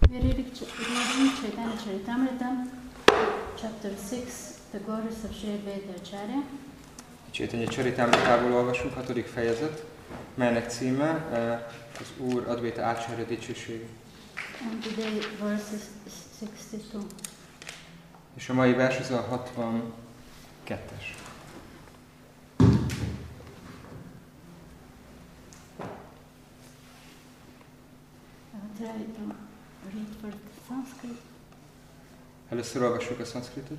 We're reading Chaitanya Charitamrita, chapter 6, The Glories of Sri Advaita Acharya. Chaitanya Charitamritából olvasunk, 6. fejezet, melynek címe az Úr Advaita Acharya dicsősége. And today verses 62. És a mai vers az a 62-es. Try to read first Sanskrit. Először olvassuk a szanszkritot.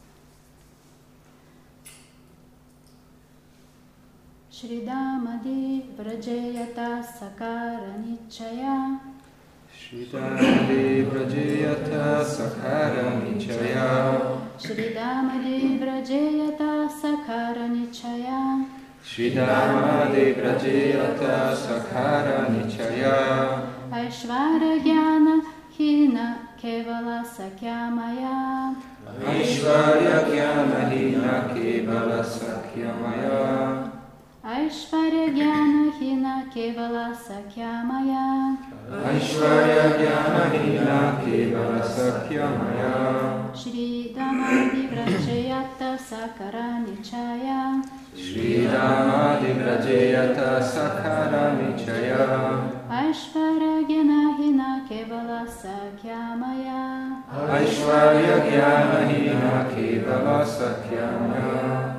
Shridamadi vrajayata sakara nichaya. Shridamadi vrajayata sakara nichaya. Shridamadi vrajayata sakara nichaya. Shridamadi vrajayata sakara nichaya. Aishvarya Jnana Hina Kevala Sakyamaya. Aishvarya Jnana Hina Kevala Sakyamaya. Aishvarya Jnana Hina Kevala Sakyamaya. Aishvarya Jnana Hina Kevala Sakyamaya. Shridamadi Vrajayata Sakara Nichaya. Shridamadi Vrajayata Sakara Nichaya. Aishvarya Jnana Hina Kevala Sakyamaya. Aishvarya Jnana Hina Kevala Sakyamaya.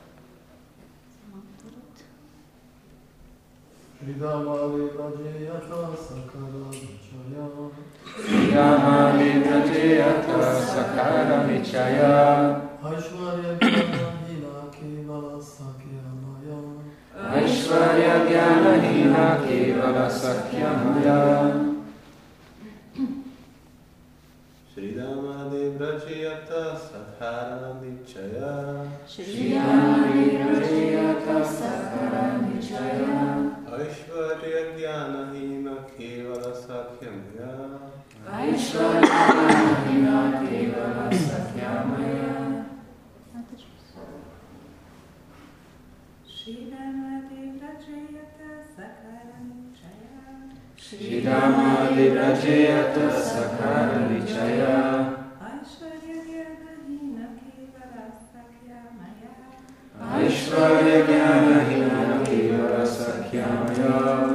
Shridamadi Vrajayata Sakara Nichaya. Shridamadi Vrajayata Sakara Nichaya. Aishvarya Jnana Hina Kevala Sakyamaya. Aishvarya Jnana Hina Kevala Sakyamaya. Shridamadi Vrajayata Sakara Nichaya. Shridamadi Vrajayata Sakara Nichaya. Aishvarya Jnana Hina Kevala Sakyamaya. Aishvarya Jnana Hina Kevala Sakyamaya. Shridamadi Vrajayata Sakara Nichaya. Shridamadi Vrajayata Sakara Nichaya. Aishvarya Jnana Hina Kevala Sakyamaya. Aishvarya Jnana Hina Kevala Sakyamaya.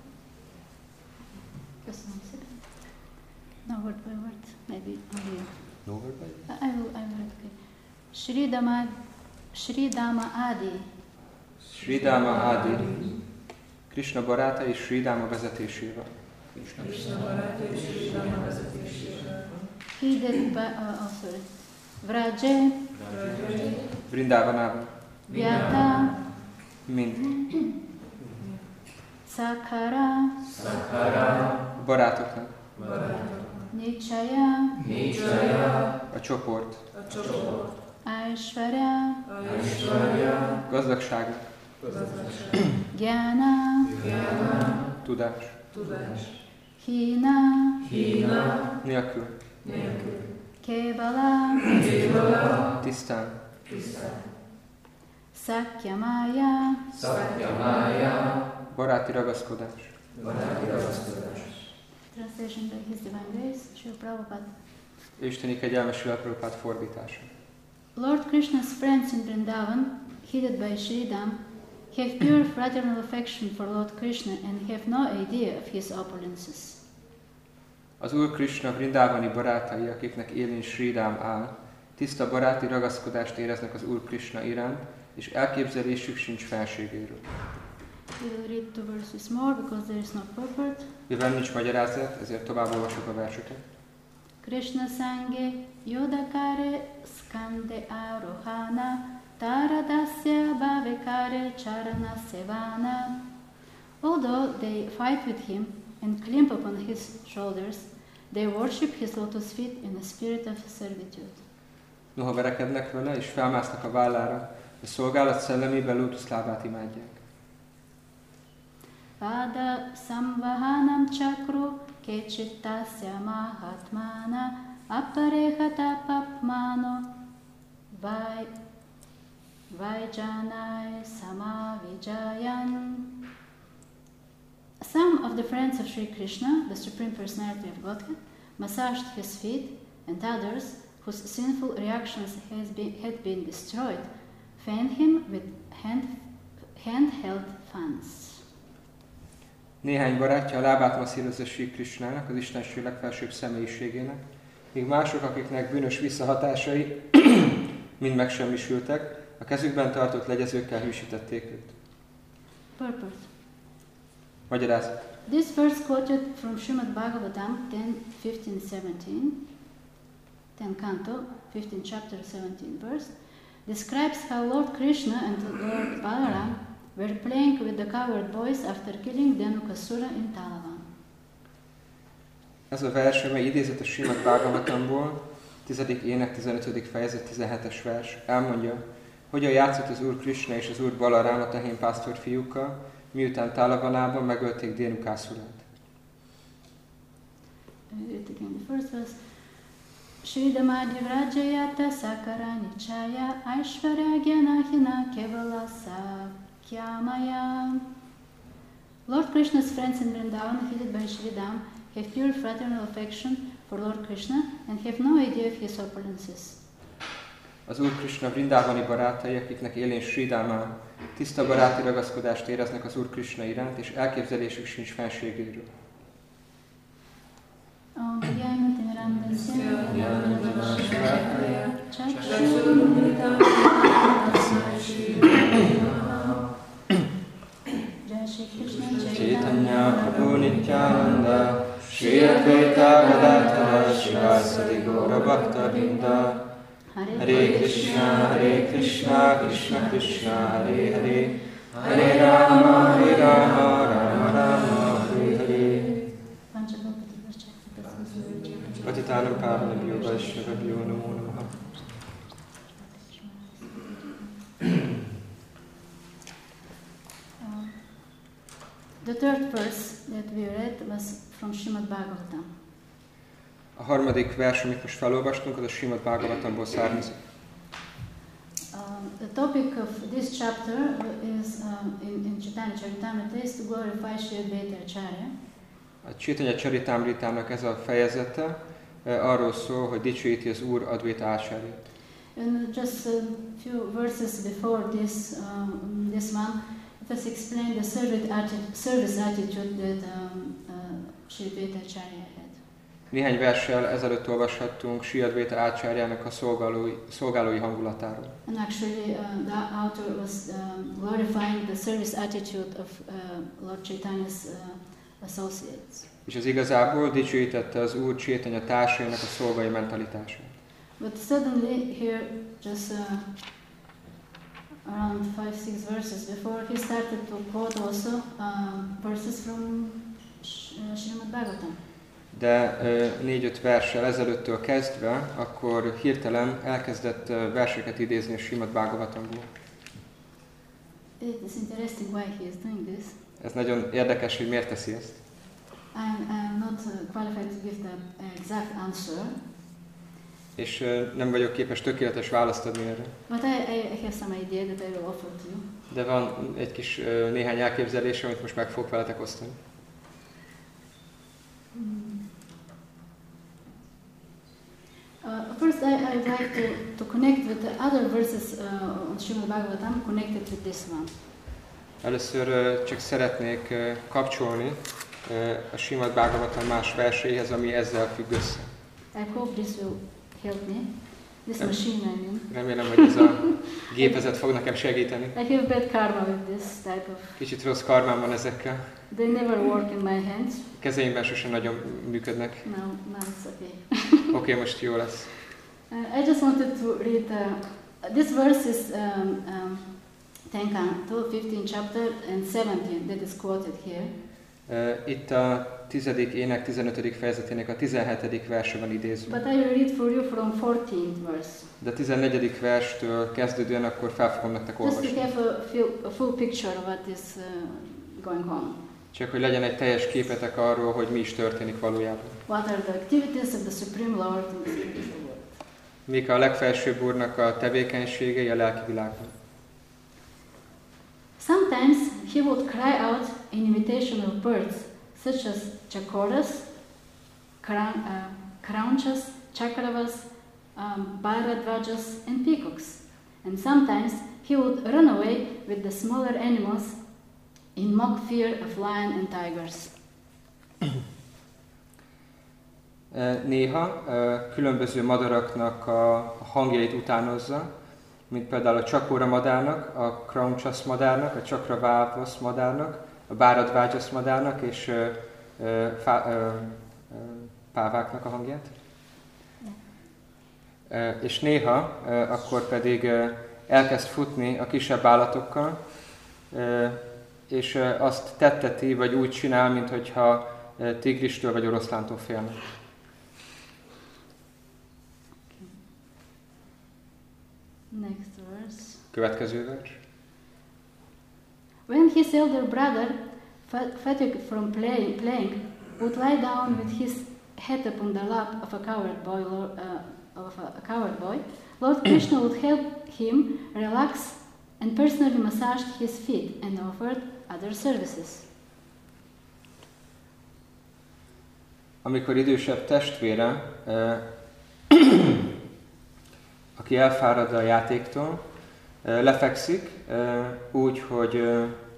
Köszönöm szépen. Now word by word, maybe only. No word by word? I will okay. Shridama Adi. Shridama Adi, Krishna baráta és Shridama vezetésével. Heeded by, Vraje, Vrindavanával. Vyata, Mind. Sakara, Barátoknak. Nichaya, A csoport. Aishvarya, Gazdagságnak. Jnana, Tudás. Hina, Nélkül. Kevala, Tisztán. Sakyamaya, Baráti ragaszkodás. translation by His Divine Grace, Srila Prabhupada. Isteni kegyelmes Srila Prabhupád fordítása. Lord Krishna's friends in Vrindavan, headed by Shridam, have pure fraternal affection for Lord Krishna and have no idea of his opulences. Az Úr Krishna vrindávani barátai, akiknek élén Shridam áll, tiszta baráti ragaszkodást éreznek az Úr Krishna iránt, és elképzelésük sincs felségéről. We will read 2 verses more because there is no purport. Mivel nincs magyarázat, ezért tovább olvasok a verseket. Krishna Sange Yodakare Skande Arohana Taradasya Bhavekare Charana Sevana. Although they fight with him and climb upon his shoulders, they worship his lotus feet in a spirit of servitude. Noha verekednek vele és felmásznak a vállára, a szolgálat szellemében lótuszlábát imádják. Pada Samvahanam Chakru Kechittasya Mahatmana Aparehata Papmano Vaijanai Samavijayan. Some of the friends of Sri Krishna, the Supreme Personality of Godhead, massaged his feet, and others, whose sinful reactions had been destroyed, fanned him with handheld fans. Néhány barátja a lábát masszírozza Sri Krishnának, az Istenség legfelsőbb személyiségének, míg mások, akiknek bűnös visszahatásai mind megsemmisültek, a kezükben tartott legyezőkkel hűsítették őt. Purport. Magyarázat. This verse quoted from Srimad Bhagavatam 10:15-17, 10 canto, 15 chapter, 17 verse, describes how Lord Krishna and Lord Balaram were playing with the cowherd boys after killing Dhenukasura in Talavan. Ez a vers, amely idézett a Srimad Bhagavatamból, 10. ének 15. fejezet 17-es vers, elmondja, hogyan játszott az Úr Krishna és az Úr Balaram a tehén pásztor fiúkkal, miután Talavanában megölték Dhenukaszurát. Read again the first verse. Shridamadi Vrajayata Sakarani Chaya Aishwarya Gyanahina Kevala Sakyamaya. Lord Krishna's friends in Vrindavan, headed by Shridam, have pure fraternal affection for Lord Krishna and have no idea of his opulences. Az Úr Krishna vrindávani barátai, akiknek élén Shridama, tiszta baráti ragaszkodást éreznek az Úr Krishna iránt, és elképzelésük sincs fenségéről. Chaitanya Prabhu Nityananda, Shri Advaita Gadadhara Shivasadi Gaura Bhakta Vrinda, Hare Krishna, Krishna Krishna, Hare Hare, Hare Rama, Rama Rama, Hare Hare. Patitanam Pavanabhyo Vaishnavabhyo Namo Namaha. The third verse that we read was from Srimad Bhagavatam. A harmadik vers, amit most felolvastunk, az a Srimad Bhagavatamból származik. The topic of this chapter is in Chaitanya Charitamrita is to glorify Sri Advaita Acharya. A Chaitanya Charitamritának ez a fejezete arról szól, hogy dicsőíti az Úr Advaita Acharyát. And just a few verses before this one, it was explained the service attitude that Sri Advaita Acharya had. Néhány verssel ezelőtt olvashattunk Sri Advaita Acharyának a szolgálói hangulatáról. And actually the author was glorifying the service attitude of Lord Chaitanya's associates. És az igazából dicsőítette az Úr Chaitanya társainak a szolgai mentalitását. But suddenly here, just around 5-6 verses before, he started to quote also verses from Srimad Bhagavatam. De 4-5 verssel ezelőttől kezdve, akkor hirtelen elkezdett verseket idézni a Srimad Bhagavatamból. It is interesting why he is doing this. Ez nagyon érdekes, hogy miért teszi ezt. I'm not qualified to give the exact answer. És nem vagyok képes tökéletes választ adni erre. But I have some idea that I will offer to you. De van egy kis néhány elképzelés, amit most meg fogok veletek osztani. First, I'd like to connect with the other verses on Srimad Bhagavatam connected with this one. Először csak szeretnék kapcsolni a Srimad Bhagavatam más verséhez, ami ezzel függ össze. I hope this will help me. This machine, I mean. Remélem, hogy ez a gépezet fog nekem segíteni. I have bad karma with this type of... Kicsit rossz karmám van ezekkel. They never work in my hands. Kezeimben sosem nagyon működnek. No, it's okay. Oké, most jó lesz. I just wanted to read... this verse is 10 canto, 15 chapter and 17 that is quoted here. Itt a 10. ének 15. fejezetének a 17. verse van idézve. But I will read for you from 14th verse. De a 14. verstől kezdődően akkor fel fogom nektek Just olvasni. to have a full picture of what is going on. Csak hogy legyen egy teljes képetek arról, hogy mi is történik valójában. What are the activities of the Supreme Lord in the spiritual world? Mik a legfelsőbb Úrnak a tevékenységei a lelki világban. Sometimes he would cry out in imitation of birds, such as chakoras, Kraunchas, Chakravas, Bharadvajas and peacocks. And sometimes he would run away with the smaller animals in mock fear of lion and tigers. Néha különböző madaraknak a hangjait utánozza, mint például a Csakóra madárnak, a Kraunchas madárnak, a Chakravavas madárnak, a Bharadvajas madárnak és páváknak a hangját. És néha akkor pedig elkezd futni a kisebb állatokkal, és azt tetteti, vagy úgy csinál, minthogyha tigristől vagy oroszlántól félne. Next verse. Következő vers. When his elder brother, fatigued from playing, would lie down with his head upon the lap of a coward boy, Lord Krishna would help him relax and personally massaged his feet and offered other services. Amikor idősebb testvére, aki elfárad a játéktól, lefekszik úgy, hogy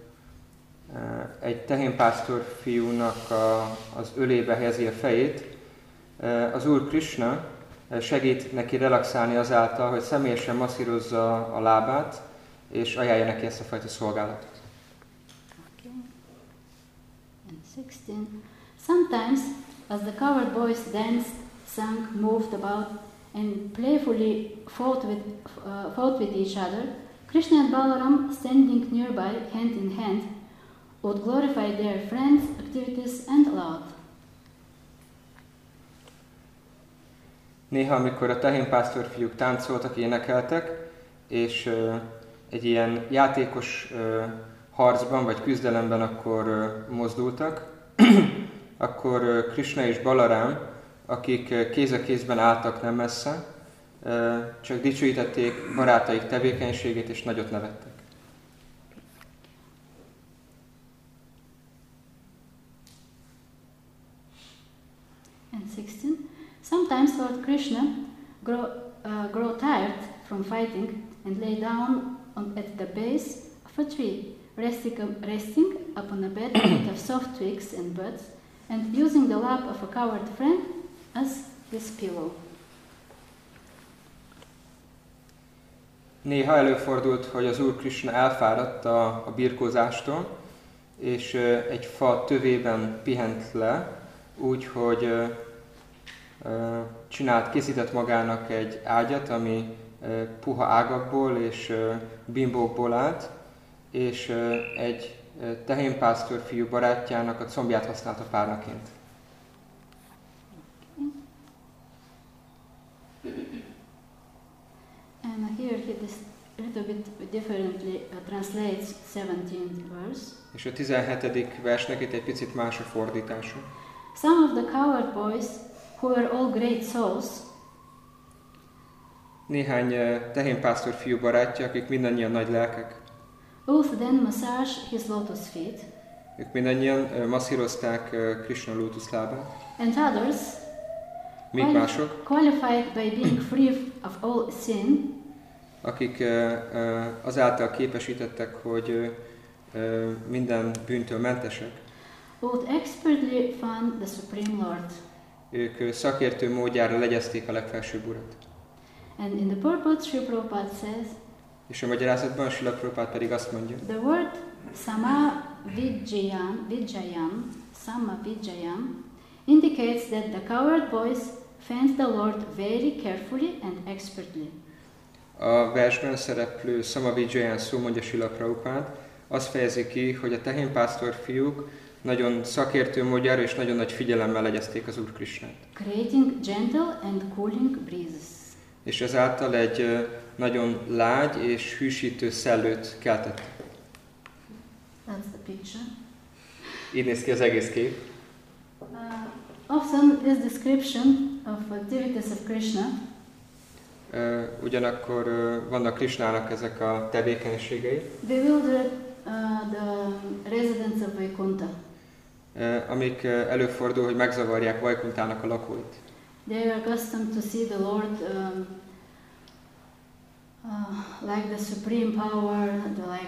egy tehénpásztor fiúnak az ölébe helyezi a fejét, az Úr Krishna segít neki relaxálni azáltal, hogy személyesen masszírozza a lábát, és ajánlja neki ezt a fajta szolgálatot. Okay. And 16. Sometimes, as the coward boys danced, sang, moved about, and playfully fought with each other, Krishna and Balaram, standing nearby, hand in hand, would glorify their friends' activities and love. Néha, amikor a tehénpásztor fiúk táncoltak, énekeltek, és egy ilyen játékos harcban vagy küzdelemben akkor mozdultak, akkor Krishna és Balaram, akik kéz a kézben álltak nem messze, csak dicsőítették barátaik tevékenységét és nagyot nevettek. And 16. Sometimes Lord Krishna grow tired from fighting and lay down at the base of a tree, resting upon a bed made of soft twigs and buds, and using the lap of a coward friend as his pillow. Néha előfordult, hogy az Úr Krishna elfáradt a birkózástól, és egy fa tövében pihent le, úgy, hogy készített magának egy ágyat, ami puha ágakból és bimbókból állt, és egy tehénpásztor fiú barátjának a combját használta párnaként. And here he a little bit differently translates 17th verse. És a 17. versnek itt egy picit más a fordítása. Some of the coward boys, who were all great souls, néhány tehénpásztor fiú barátja, akik mindannyian nagy lelkek, both then massage his lotus feet, ők mindannyian masszírozták Krishna lótuszlábát, and others, még mások, qualified by being free of all sin, akik azáltal képesítettek, hogy minden bűntől mentesek, would expertly fund the Supreme Lord. Ők szakértő módjára legyezték a legfelsőbb Urat. And in the purport, Srila Prabhupada says, És a magyarázatban Srila Prabhupada pedig azt mondja, the word Samavijayam indicates that the coward boys fend the Lord very carefully and expertly. A versben szereplő Samavijayam szó, mondja Srila Prabhupada, azt fejezi ki, hogy a tehénpásztor fiúk nagyon szakértő módjára és nagyon nagy figyelemmel legyezték az Úr Krishnát. Creating gentle and cooling breezes. És ezáltal egy nagyon lágy és hűsítő szellőt keltettek. That's the picture. Így néz ki az egész kép. Often this description of activities of Krishna Ugyanakkor vannak Krishnának ezek a tevékenységei, bewildered the residents of Vaikuntha. Amik előfordul, hogy megzavarják Vajkuntának a lakóit. they are accustomed to see the Lord like the supreme power,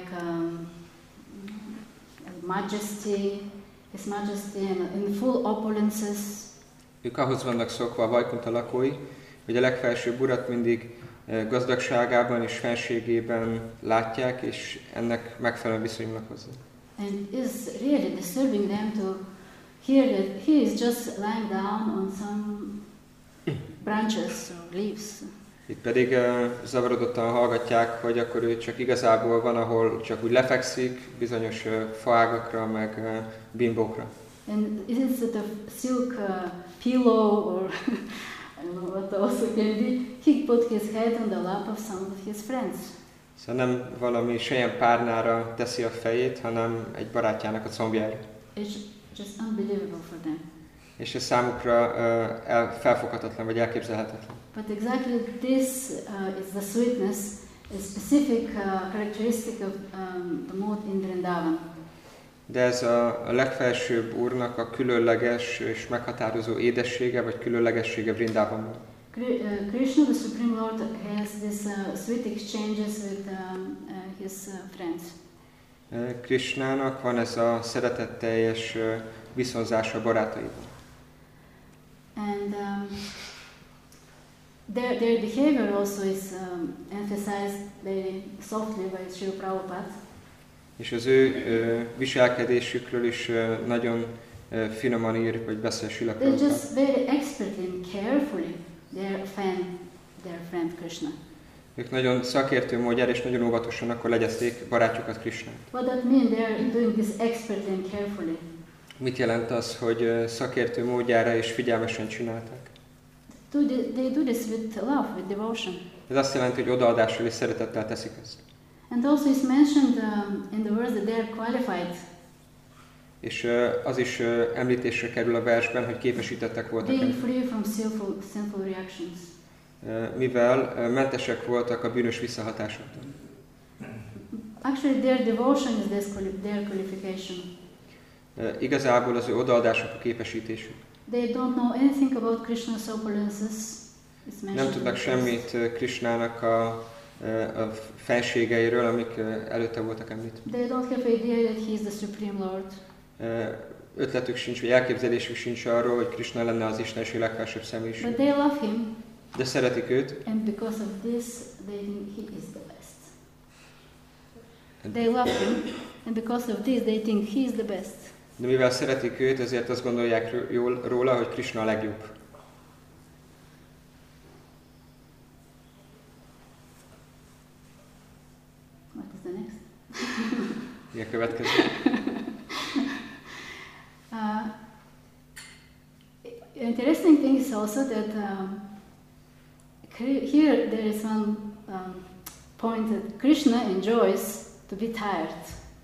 majesty, His Majesty in full opulences. Ők ahhoz vannak szokva a Vajkunta lakói, hogy a legfelsőbb Urat mindig gazdagságában és fenségében látják, és ennek megfelelően viszonyulnak hozzá. And it is really disturbing them to hear that He is just lying down on some branches or leaves. Itt pedig zavarodottan hallgatják, hogy akkor ő csak igazából van, ahol csak úgy lefekszik, bizonyos faágakra, meg bimbókra. And instead of silk pillow or I don't know what also can be, he put his head on the lap of some of his friends. Szóval nem valami selyem párnára teszi a fejét, hanem egy barátjának a combjára. It's just unbelievable for them. És ez számukra felfoghatatlan vagy elképzelhetetlen. But exactly this is the sweetness, a specific characteristic of the mood in Vrindavan. De ez a legfelsőbb Úrnak a különleges és meghatározó édessége, vagy különlegessége Vrindavanban. Krishna, the Supreme Lord, has these sweet exchanges with his friends. Krishnának van ez a szeretetteljes viszonzása a barátaival. And their behavior also is emphasized very softly by Srila Prabhupada. És az ő viselkedésükről is nagyon finoman ír, vagy beszél Srila They Prabhupada. just very expertly and carefully their friend Krishna. Ők nagyon szakértő módjára és nagyon óvatosan akkor legyezték barátjukat Krishnát. What that means? They are doing this expertly and carefully. Mit jelent az, hogy szakértő módjára és figyelmesen csinálták? They do this with love, with devotion. Ez azt jelenti, hogy odaadással és szeretettel teszik ezt. And also it's mentioned in the words that they are qualified. És az is említésre kerül a versben, hogy képesítettek voltak. Being free from sinful reactions. Mivel mentesek voltak a bűnös visszahatásoktól. Actually, their devotion is their qualification. Igazából az ő odaadásuk a képesítésük. They don't know anything about Krishna's opulences. Nem tudnak semmit Krishnának a fenségeiről, amik előtte voltak említve. They don't have idea that he is the Supreme Lord. Ötletük sincs, vagy elképzelésük sincs arról, hogy Krishna lenne az Istenség legfelsőbb személyiség. But they love him. De szeretik őt. And because of this, they think he is the best. They love him, and because of this, they think he is the best. De mivel szeretik őt, ezért azt gondolják róla, hogy Krishna a legjobb. What is the next? Mi a következő? Interesting thing is also that here there is one point that Krishna enjoys to be tired.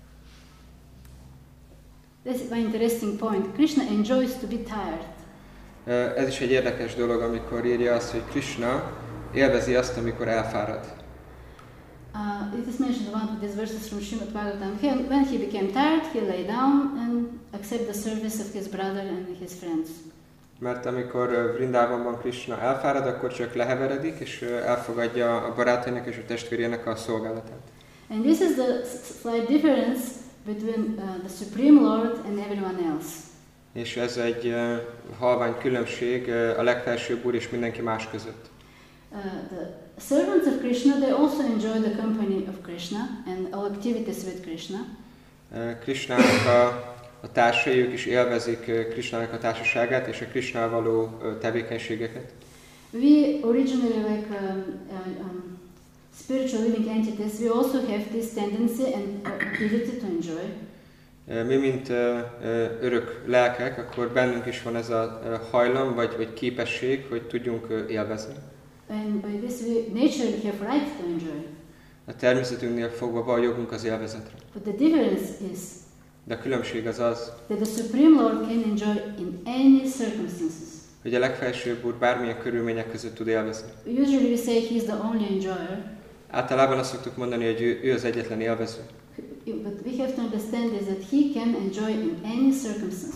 This is an interesting point. Krishna enjoys to be tired. Ez is egy érdekes dolog, amikor írja azt, hogy Krishna élvezi azt, amikor elfárad. It is mentioned one of these verses from Srimad Bhagavatam. When he became tired, he lay down and accepted the service of his brother and his friends. Mert amikor Vrindavanban Krishna elfárad, akkor csak leheveredik, és elfogadja a barátainak és a testvérének a szolgálatát. And this is the slight difference between the Supreme Lord and everyone else. És ez egy halvány különbség a legfelsőbb Úr és mindenki más között. The servants of Krishna, they also enjoy the company of Krishna and all activities with Krishna. Krishnának a társai, ők is élvezik Krishnának a társaságát és a Krishnával való tevékenységeket. We originally spiritual living entities, we also have this tendency and ability to enjoy. Mi, mint örök lelkek, akkor bennünk is van ez a hajlam, vagy képesség, hogy tudjunk élvezni. And by this we naturally have right to enjoy. A természetünknél fogva van jogunk az élvezetre. But the difference is De a különbség az az, that the Supreme Lord can enjoy in any circumstances. hogy a legfelsőbb Úr bármilyen körülmények között tud élvezni. Usually we say he is the only enjoyer. Általában azt szoktuk mondani, hogy ő az egyetlen élvező. But we have to understand is that he can enjoy in any circumstances.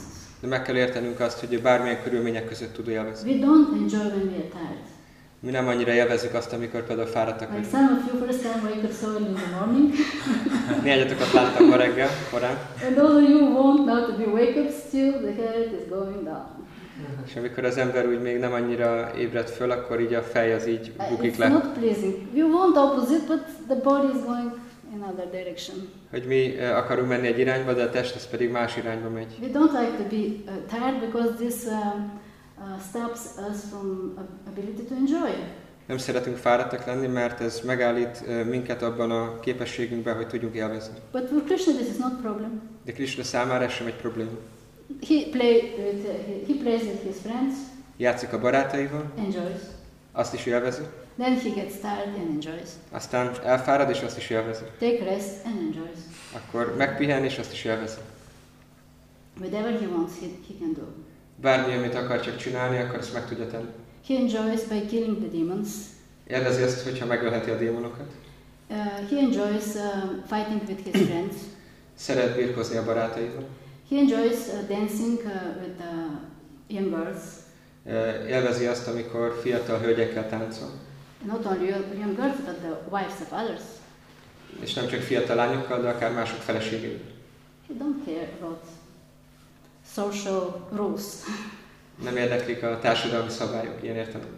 De meg kell értenünk azt, hogy bármilyen körülmények között tud élvezni. We don't enjoy when we are tired. Mi nem annyira élvezzük azt, amikor például fáradtak Like vagyunk. some of you first time wake up so early in the morning. Négyatokat láttam ma reggel, korán. And those of you who want now to be wake up still, the head is going down. És amikor az ember úgy még nem annyira ébred föl, akkor így a fej az így bukik It's le. not pleasing. You want opposite, but the body is going in another direction. Hogy mi akarunk menni egy irányba, de a test az pedig más irányba megy. We don't like to be tired because this stops us from ability to enjoy. Nem szeretünk fáradtak lenni, mert ez megállít minket abban a képességünkben, hogy tudjunk élvezni. But for Krishna this is not problem. De Krishna számára ez sem egy probléma. He plays with his friends, Játszik a barátaival, enjoys. azt is élvezi, Then he gets tired and enjoys. aztán elfárad és azt is élvezi. Take rest and enjoys. Akkor megpihen és azt is élvezi. Whatever he wants, he can do. Bármi, amit akar csak csinálni, akkor ezt meg tudja tenni. He enjoys by killing the demons. Élvezi azt, hogyha megölheti a démonokat. He enjoys fighting with his friends. Szeret birkózni a barátaival. He enjoys dancing with young girls. Élvezi azt, amikor fiatal hölgyekkel táncol. Not only young girls, but the wives of others. És nem csak fiatal lányokkal, de akár mások feleségével. He don't care about social rules. Nem érdeklik a társadalmi szabályok, ilyen értelemben.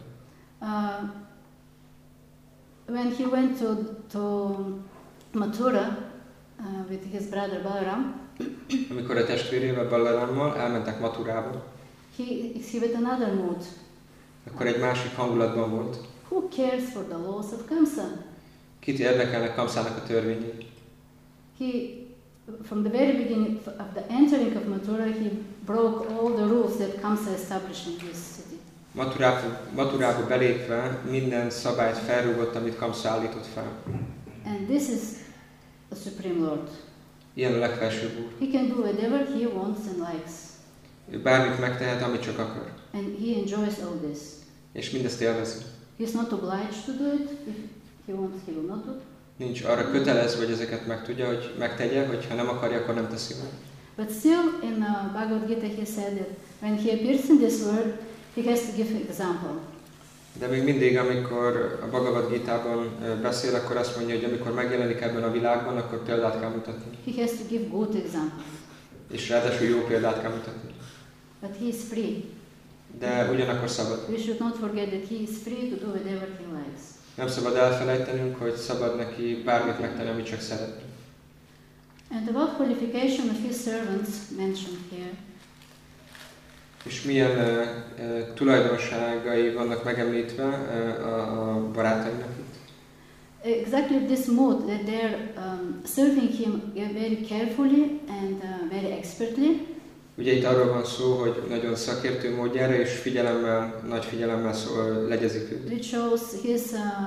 When he went to Mathura with his brother Balaram, Amikor a testvérével, Balarammal elmentek Mathurába, he exhibited another mood. akkor egy másik hangulatban volt. Who cares for the laws of Kamsa? Kit érdekelnek Kamszának a törvényei? He, from the very beginning of the entering of Mathura, he broke all the rules that Kamsa established in his city. Mathurába belépve minden szabályt felrúgott, amit Kamsa állított fel. And this is the Supreme Lord. Ilyen a legfelsőbb úr. He can do whatever he wants and likes. Ő bármit megtehet, amit csak akar. And he enjoys all this. És mindezt élvezi. He's not obliged to do it. If he wants, he will not do it. Nincs arra kötelezve, hogy ezeket megtudja, hogy megtegye, hogy ha nem akarja, akkor nem teszi meg. But still, in Bhagavad Gita, he said that when he appears in this world, he has to give example. De még mindig, amikor a Bhagavad Gitában beszél, akkor azt mondja, hogy amikor megjelenik ebben a világban, akkor példát kell mutatni. He has to give good example. És ráadásul jó példát kell mutatni. But he is free. De ugyanakkor szabad. We should not forget that he is free to do whatever he likes. Nem szabad elfelejtenünk, hogy szabad neki bármit megtenni, amit csak szeret. And about qualification of his servants mentioned here. És milyen tulajdonságai vannak megemlítve a barátainak itt. Exactly this mode that they're serving him very carefully and very expertly. Ugye itt arról van szó, hogy nagyon szakértő módjára és nagy figyelemmel legyezik őt. It shows his,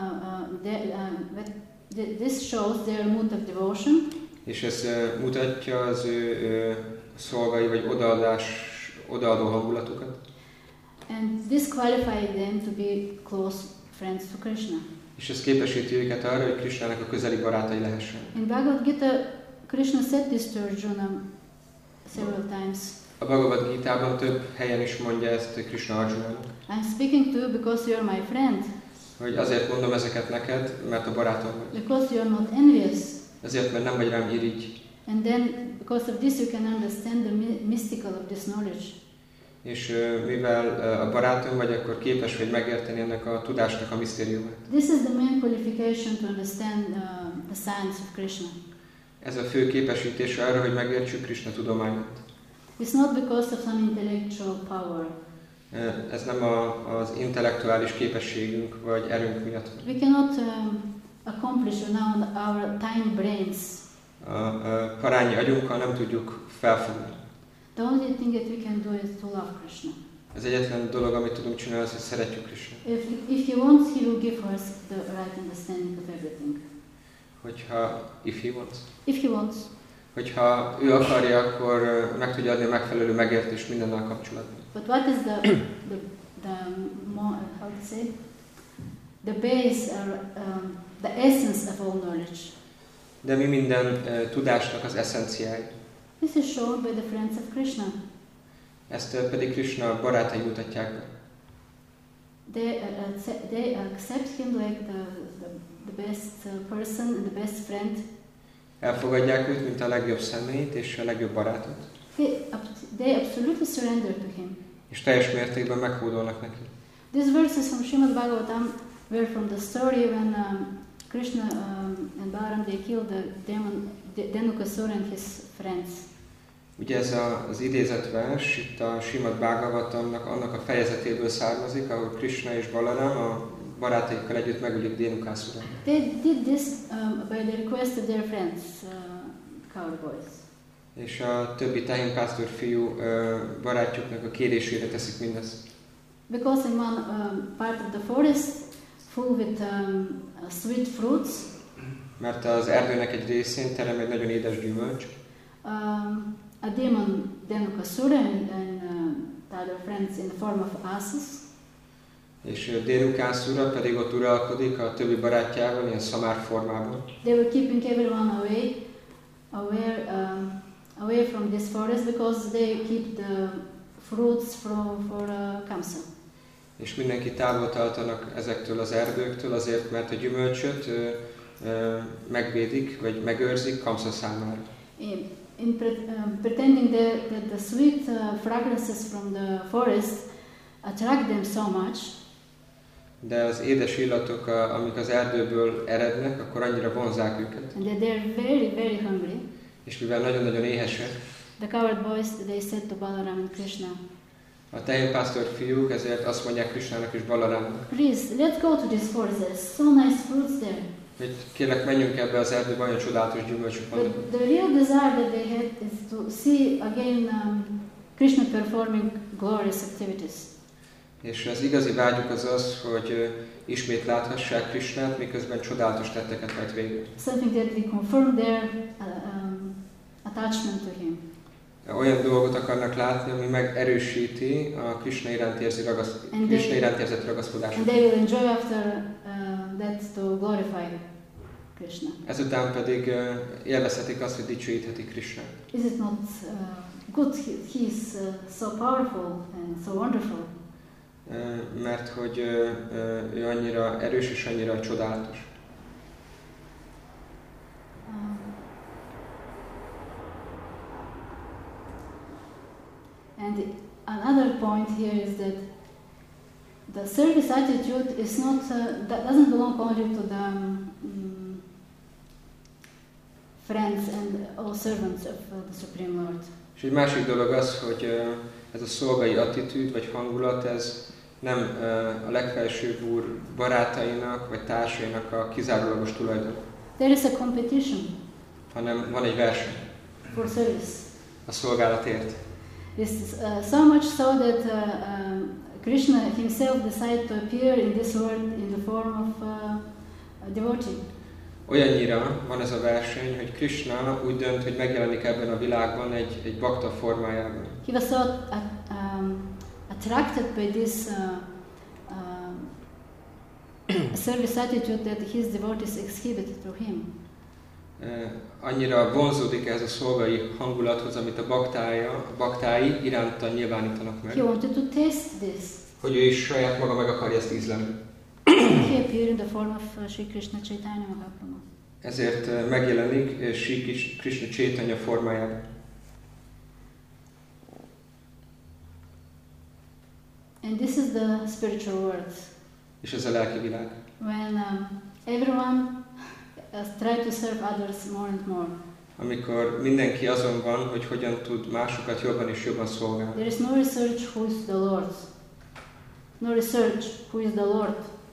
this shows their mood of devotion. És ez mutatja az ő szolgai vagy odaadó hangulatukat. And this qualified them to be close friends to Krishna. És ez képesíti őket arra, hogy Krishnának a közeli barátai lehessen. In Bhagavad Gita, Krishna said this to Arjuna several times. A Bhagavad Gitában több helyen is mondja ezt Krishna Arjunának. I'm speaking to you because you are my friend. Hogy azért mondom ezeket neked, mert a barátom vagy. Because you are not envious. Azért, mert nem vagy rám irigy. And then, because of this, you can understand the mystical of this knowledge. És mivel a barátom vagy, akkor képes vagy megérteni ennek a tudásnak a misztériumát. This is the main qualification to understand the science of Krishna. Ez a fő képesítése arra, hogy megértsük Krishna tudományát. It's not because of some intellectual power. Ez nem az intellektuális képességünk vagy erőnk miatt. We cannot accomplish on our tiny brains. A parányi agyunkkal nem tudjuk felfogni. The only thing that we can do is to love Krishna. Az egyetlen dolog, amit tudunk csinálni, az, hogy szeretjük Krishna. If he wants, he will give us the right understanding of everything. If he wants. If he wants. Hogyha ő akarja, akkor meg tudja adni a megfelelő megértést mindennel kapcsolatban. But what is how to say? The base or the essence of all knowledge? De mi minden tudásnak az eszenciája? This is shown by the friends of Krishna. Ezt pedig Krishna barátai mutatják be. They accept him like the best person and the best friend. Elfogadják őt, mint a legjobb személyt és a legjobb barátot. They absolutely surrender to him. És teljes mértékben meghódolnak neki. These verses from Srimad Bhagavatam were from the story when Krishna and Balaram they killed the demon Dhenukasura and his friends. Ugye ez az idézett vers itt a Srimad Bhagavatamnak annak a fejezetéből származik, ahol Krishna és Balaram a barátaikkal együtt megölik Dhenukasura. They did this by the request of their friends, cowboys. És a többi tehénpásztor fiú barátjuknak a kérésére teszik mindezt. Because in one part of the forest full with sweet fruits, Mert az erdőnek egy részén terem egy nagyon édes gyümölcs. a demon Dhenukasura and the other friends in the form of asses. És Dhenukasura pedig ott uralkodik a többi barátjával, ilyen szamár formában. They were keeping everyone away from this forest because they keep the fruits for Kamsa. És mindenki távol tartanak ezektől az erdőktől azért, mert a gyümölcsöt megvédik, vagy megőrzik Kamsa számára. Pretending that the sweet fragrances from the forest attract them so much. De az édes illatok, amik az erdőből erednek, akkor annyira vonzák őket. And that they're very, very hungry. És mivel nagyon-nagyon éhesek, The coward boys, they said to Balaram and Krishna, a tehénpásztor fiúk ezért azt mondják Krishnának és Balaramnak, please, let's go to this forest, there's so nice fruits there. hogy kérlek menjünk ebbe az erdőbe, olyan csodálatos gyümölcsök vannak. But the real desire that they had is to see again Krishna performing glorious activities. És az igazi vágyuk az az, hogy ismét láthassák Krishnát, miközben csodálatos tetteket hajt végre. Something that will confirm their attachment to him. Olyan dolgot akarnak látni, ami megerősíti a Krishna iránt érzett ragaszkodásukat. And they will enjoy after that to glorify Krishna. Ezután pedig élvezhetik azt, hogy dicsőíthetik Krishnát. Is it not good? He is so powerful and so wonderful. Mert hogy ő annyira erős és annyira csodálatos. And another point here is that the service attitude is not that doesn't belong only to the friends and all servants of the Supreme Lord. És egy másik dolog az, hogy ez a szolgai attitűd vagy hangulat, ez nem a legfelsőbb úr barátainak vagy társainak a kizárólagos tulajdon. There is a competition hanem van egy verseny for service. a szolgálatért. It's so much so that Krishna himself decided to appear in this world in the form of a devotee. Olyannyira van ez a verseny, hogy Krishna úgy dönt, hogy megjelenik ebben a világban egy bakta formájában. He was so attracted by this service attitude that his devotees exhibit through him. Annyira vonzódik ez a szolgai hangulathoz, amit a baktái iránta nyilvánítanak meg. He wanted to taste this. Hogy ő is saját maga meg akarja ezt ízlelni. He appeared in the form of Sri Krishna Chaitanya Mahaprabhu. Ezért megjelenik Sri Krishna Chaitanya formájában. And this is the spiritual world. És ez a lelki világ. When everyone try to serve others more and more. Amikor mindenki azon van, hogy hogyan tud másokat jobban és jobban szolgálni. There is no research who is the Lord. No research who is the Lord.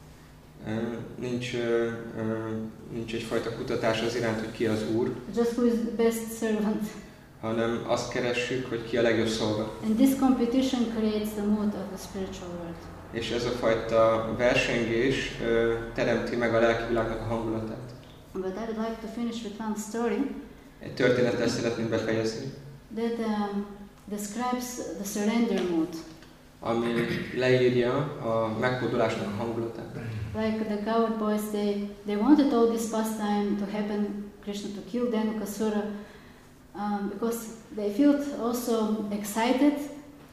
Nincs egyfajta kutatás az iránt, hogy ki az Úr. Just who is the best servant. Hanem azt keressük, hogy ki a legjobb szolga. And this competition creates the mood of the spiritual world. És ez a fajta versengés teremti meg a lelki világnak a hangulatát. But I would like to finish with one story. Egy történettel szeretném befejezni. That describes the surrender mood. Ami leírja a meghódolásnak a hangulatát. Like the coward boys, they wanted all this pastime to happen, Krishna to kill Dhenukasura, because they felt also excited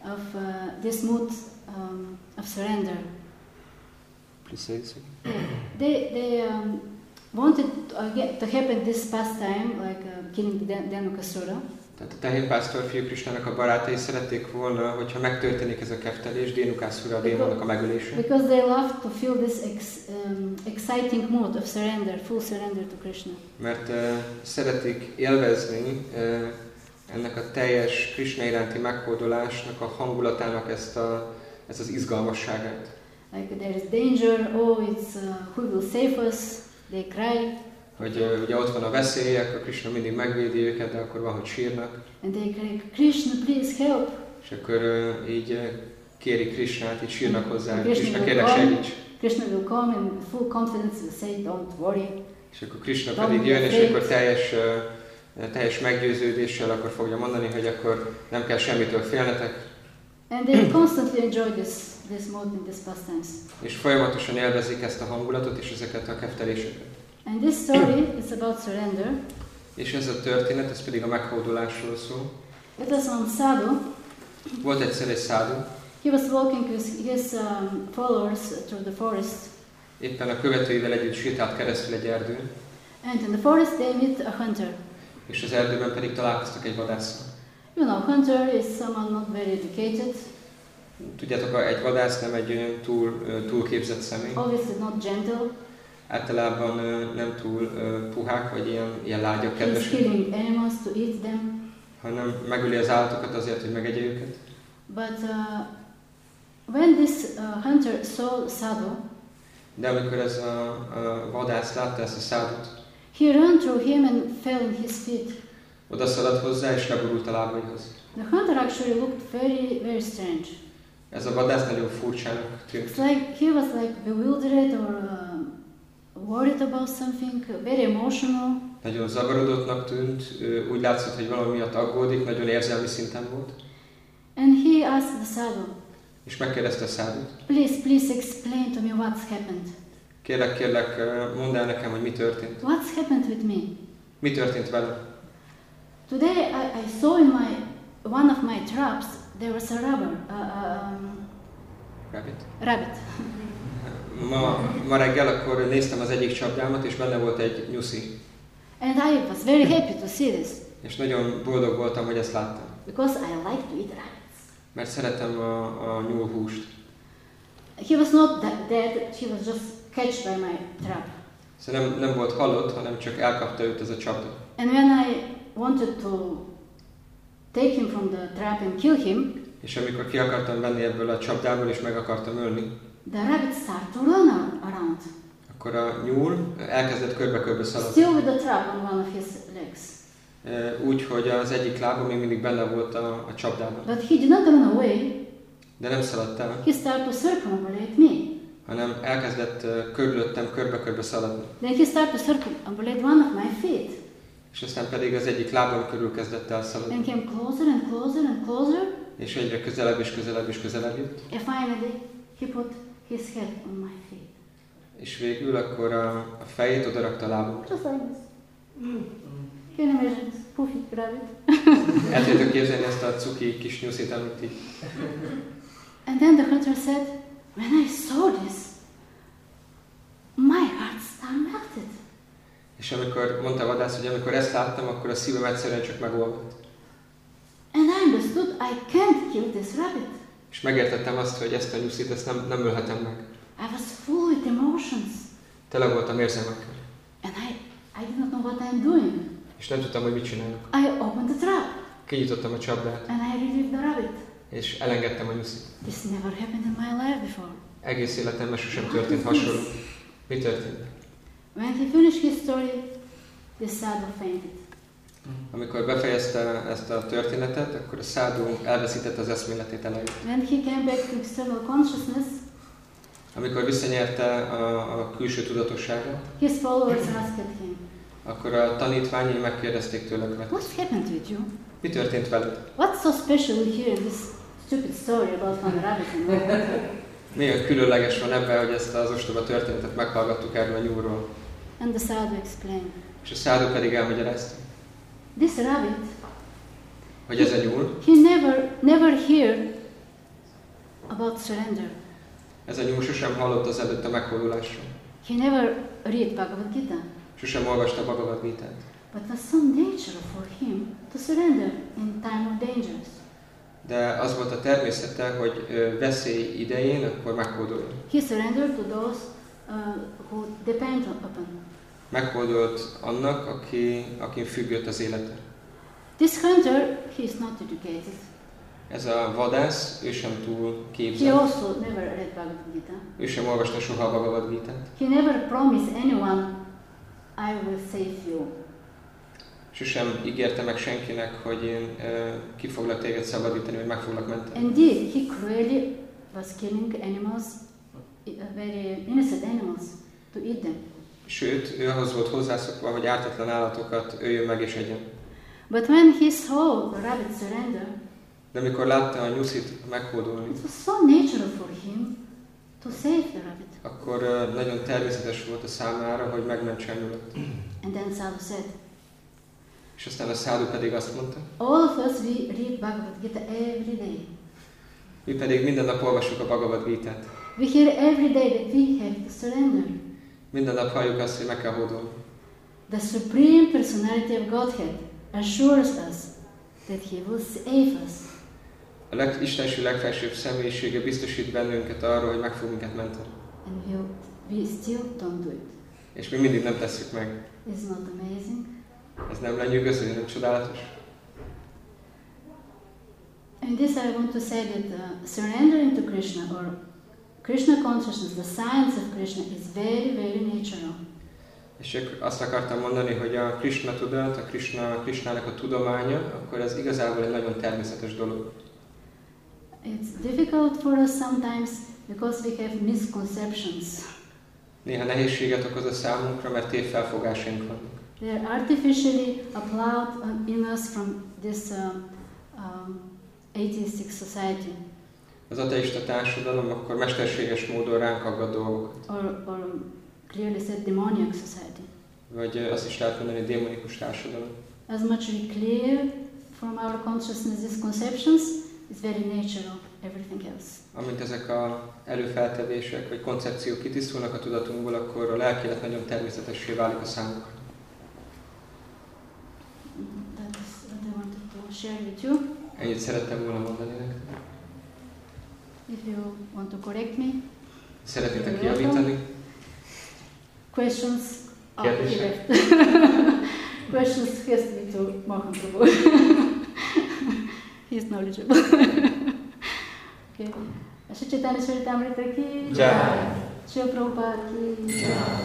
of this mood of surrender. Please say this again. They wanted to happen this pastime, like killing Dhenukasura. Tehát a tehénpásztor fiú Krisnának a barátai szerették volna, hogyha megtörténik ez a keftelés, Dhenukasura, a démonnak a megölése. Because they love to feel this exciting mood of surrender, full surrender to Krishna. Mert szeretik élvezni ennek a teljes Krishna iránti meghódolásnak a hangulatának ezt az izgalmasságát. Like there is danger, who will save us? They cry. Hogy ugye ott van a veszély, akkor Krishna mindig megvédi őket, de akkor van, hogy sírnak. And they cry, Krishna, please help. És akkor így kéri Krishnát, így sírnak hozzá, Krishna Krishna kérlek segíts. Krishna will come and with full confidence will say, don't worry. És akkor Krishna pedig jön, és akkor teljes meggyőződéssel akkor fogja mondani, hogy akkor nem kell semmitől félnetek. And they constantly enjoy this mode in these pastimes. És folyamatosan élvezik ezt a hangulatot és ezeket a kefteléseket. And this story is about surrender. És ez a történet, ez pedig a meghódolásról szól. It was one sadhu. Volt egyszer egy szádu. He was walking with his followers through the forest. Éppen a követőivel együtt sétált keresztül egy erdőn. And in the forest they meet a hunter. És az erdőben pedig találkoztak egy vadásszal. You know, hunter is someone not very educated. Tudjátok, egy vadász nem egy olyan túl képzett személy. Obviously not gentle. Általában nem túl puhák, vagy ilyen lágyak, kedvesek. He's killing animals to eat them. Hanem megöli az állatokat azért, hogy megegye őket. But when this hunter saw sadhu, de amikor ez a vadász látta ezt a szádut, he ran through him and fell in his feet. Oda szaladt hozzá és leborult a lábaihoz. The hunter actually looked very, very strange. Ez a vadász nagyon furcsának tűnt. It's like he was like bewildered or worried about something, very emotional. Nagyon zavarodottnak tűnt, úgy látszott, hogy valami miatt aggódik, nagyon érzelmi szinten volt. And he asked the sadhu, és megkérdezte a szádut. Please explain to me what's happened. Kérlek, mondd el nekem, hogy mi történt. What's happened with me? Mi történt velem? Today I saw in one of my traps there was a rabbit. Ma reggel akkor néztem az egyik csapdámat, és benne volt egy nyuszi. And I was very happy to see this. És nagyon boldog voltam, hogy ezt láttam. Because I like to eat rabbits. Mert szeretem a nyúlhúst. He was not dead, he was just catched by my trap. Szóval nem volt halott, hanem csak elkapta őt ez a csapda. And when I wanted to take him from the trap and kill him, és amikor ki akartam venni ebből a csapdából és meg akartam ölni, the rabbit started to run around. Akkor a nyúl elkezdett körbe-körbe szaladni. Still with the trap on one of his legs. Úgy, hogy az egyik lába még mindig benne volt a csapdában. But he did not run away. De nem szaladt el. He started to circumambulate me. Hanem elkezdett körülöttem körbe-körbe szaladni. Then he started to circumambulate one of my feet. És aztán pedig az egyik lábam körül kezdett el szaladni. And came closer and closer and closer. És egyre közelebb és közelebb és közelebb jött. And finally he put his head on my feet. És végül akkor a fejét odarakta a lábamra. Just like this. Can you imagine this poofy rabbit? El tudjátok képzelni ezt a cuki kis nyuszit, amit így. And then the hunter said, when I saw this, my heart started melted. És amikor mondta a vadász, hogy amikor ezt láttam, akkor a szívem egyszerűen csak megolvadt. And I understood I can't kill this rabbit. És megértettem azt, hogy ezt a nyuszit ezt nem ölhetem meg. I was full with emotions. Tele voltam érzelmekkel. And I did not know what I'm doing. És nem tudtam, hogy mit csinálok. I opened the trap. Kinyitottam a csapdát. And I relieved the rabbit. És elengedtem a nyuszit. This never happened in my life before. Egész életemben sosem történt hasonló. Mi történt? When he finished his story, the sadhu fainted. Amikor befejezte ezt a történetet, akkor a szádu elveszítette az eszméletét elején. When he came back to external consciousness, amikor visszanyerte a külső tudatosságot, his followers asked him, akkor a tanítványai megkérdezték tőle következőt. What's happened with you? Mi történt veled? What's so special here in this stupid story about one rabbit and all? Milyen különleges van ebben, hogy ezt az ostoba történetet meghallgattuk erről a nyúlról. And the sadhu explained. És a szádu pedig elmagyarázta, This rabbit, hogy ez a nyúl, he never heard about surrender. Ez a nyúl sosem hallott az előtt a meghódulásról. He never read Bhagavad Gita. Sosem olvasta Bhagavad Gitát. But it was so natural for him to surrender in time of dangers. De az volt a természete, hogy veszély idején akkor meghódoljon. He surrendered to those who depend upon. Meghódolt annak, akin függött az élete. This hunter, he is not educated. Ez a vadász, ő sem túl He képzett. also never read Bhagavad Gita. Ő sem olvasta soha a Bhagavad Gitát. He never promised anyone, I will save you. Sosem ígérte meg senkinek, hogy én ki foglak téged szabadítani, vagy meg foglak menteni. Indeed, he cruelly was killing animals, very innocent animals, to eat them. Sőt, ő ahhoz volt hozzászokva, hogy ártatlan állatokat öljön meg és egyen. But when he saw the rabbit surrender, De amikor látta a nyuszit meghódolni, it was so natural for him to save the rabbit. akkor nagyon természetes volt a számára, hogy megmentse a nyulat. And then Sadhu said, És aztán a szádu pedig azt mondta, all of us, we read Bhagavad Gita every day. mi pedig minden nap olvassuk a Bhagavad Gitát. We hear every day that we have to surrender. Minden nap halljuk azt, hogy meg kell hódolni. The Supreme Personality of Godhead assures us that He will save us. A Istenség legfelsőbb személyisége biztosít bennünket arról, hogy meg fog minket menteni. And we still don't do it. És mi mindig nem tesszük meg. Isn't not amazing? Ez nem lenyűgöző, nem csodálatos? In this I want to say that surrendering to Krishna or Krishna consciousness, the science of Krishna is very, very natural. És csak azt akartam mondani, hogy a Krishna tudat, a Krishnának a tudománya, akkor ez igazából egy nagyon természetes dolog. It's difficult for us sometimes because we have misconceptions. Néha nehézséget okoz a számunkra, mert tévfelfogásaink vannak. They are artificially applied in us from this atheistic society. Az ateista társadalom akkor mesterséges módon ránk aggad dolgokat. Or clearly said demoniac society. Vagy azt is lehet mondani, démonikus társadalom. As much we clear from our consciousness these conceptions, it's very natural, everything else. Amint ezek a előfeltevések vagy koncepciók kitisztulnak a tudatunkból, akkor a lelkélet nagyon természetessé válik a számunkra. That is what I wanted to share with you. Ennyit szerettem volna mondani nektek. If you want to correct me. Szeretnétek kijavítani? Questions? Kérdések? Questions has to be to Mohan Prabhu. He is knowledgeable. Okay. Shri Chaitanya Charitamrita ki jai. Shri Prabhupada ki jai.